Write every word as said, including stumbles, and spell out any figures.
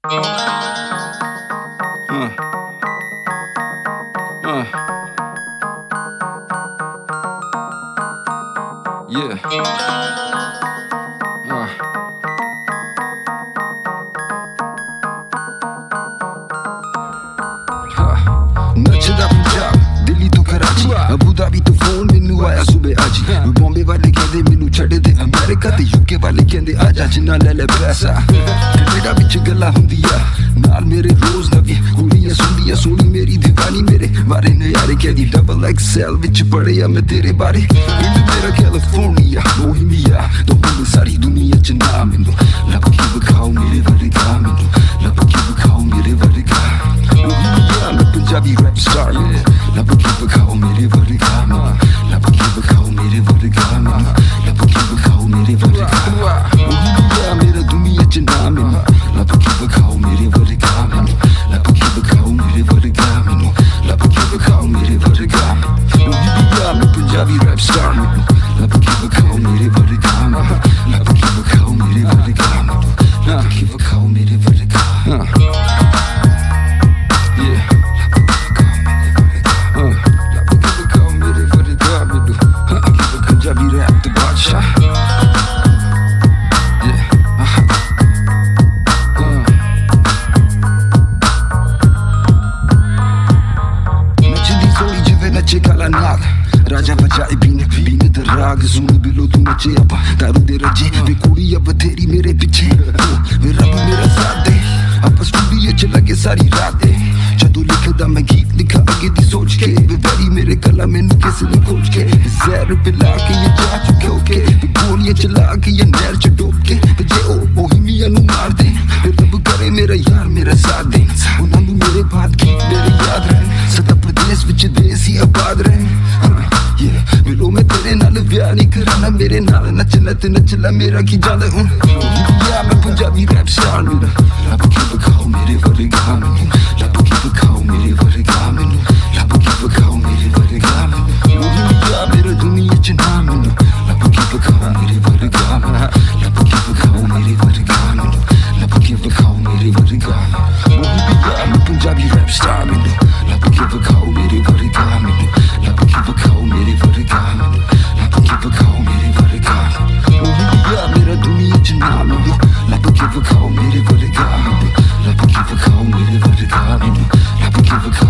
Uh, uh, yeah. Uh. नचदा Punjab Delhi तो Karachi Abu Dhabi तो phone मैनू आया सुबह आज बॉम्बे वाले कहंदे मैनू छड्ड दे अमेरिका ते यूके वाले कहंदे आजा जिन्ना ले ले पैसा कनेडा विच गल्लां हुंदियां नाल मेरे रोज नवी कुड़ियां सुंदियां सोनी मेरी दीवानी मेरे बारे नजारे कहदी डबल एक्सएल विच पढ़िया मैं तेरे बारे इंड मेरा कैलिफोर्निया बोहेमिया तो हुंद सारी दुनिया च नाम मैनू लब के विखाओ मेरे वर्गा मैनू लब के विखाओ मेरे वर्गा मैं पंजाबी रैप स्टार लब के विखाओ मेरे वर्गा लब के विखाओ मेरे वर्गा लब के विखाओ मेरे वर्गा मेरा दुनिया च नाम मैनू लब के विखाओ मेरे वर्गा मैनू लब के विखाओ मेरे वर्गा मैनू लब के विखाओ मेरे वर्गा मैं पंजाबी रैप स्टार लब के विखाओ मेरे वर्गा लब के विखाओ मेरे वर्गा लब के विखाओ मेरे वर्गा पंजाबी रैप दा बादशाह नचदी सोई जिवे नचे काला नाग राजा बजाए बीने बीने दा राग सुन बिलो तू नचे अपा दारू दे रजे वे कुड़ी अब तेरी मेरे पीछे वे रब मेरा साथ दे अपा स्टूडियो च लगे सारी रात दे जदों लिखदा मैं गीत लिखा अगे दी सोच के वे वैरी मेरे गला मैनू किसे ने खोज के जहर पिला के ये जा चुके होके गोलियां चला के ये नहर च डोब के जे ओ बोहेमिया नू मार दे रब करे मेरा यार मेरा साथ दे उन्हां नू मेरे बाद गीत मेरे याद रहे सदा प्रदेश विच देश ही आबाद रहे मिलो मैं तेरे नाल ब्याह नहीं कराना मेरे नाल नचना ते नच ला मेरा की जादा हूं मैं पंजाबी रैप स्टार मेरा लब के विखाओ मेरे वर्गा मैनू लब के विखाओ मेरे वर्गा मैनू लब के विखाओ मेरे वर्गा मैनू मेरा दुनिया च नाम मैनू लब के विखाओ मेरे वर्गा लब के विखाओ मेरे वर्गा मैनू लब के विखाओ मेरे वर्गा मैं पंजाबी रैप स्टार मैनू लब के विखाओ मेरे वर्गा मैनू लब के विखाओ मेरे वर्गा मैनू लब के विखाओ मेरे वर्गा मेरा दुनिया च नाम मैनू लब के विखाओ मेरे वर्गा मैनू लब के विखाओ मेरे वर्गा मैनू लब के विखाओ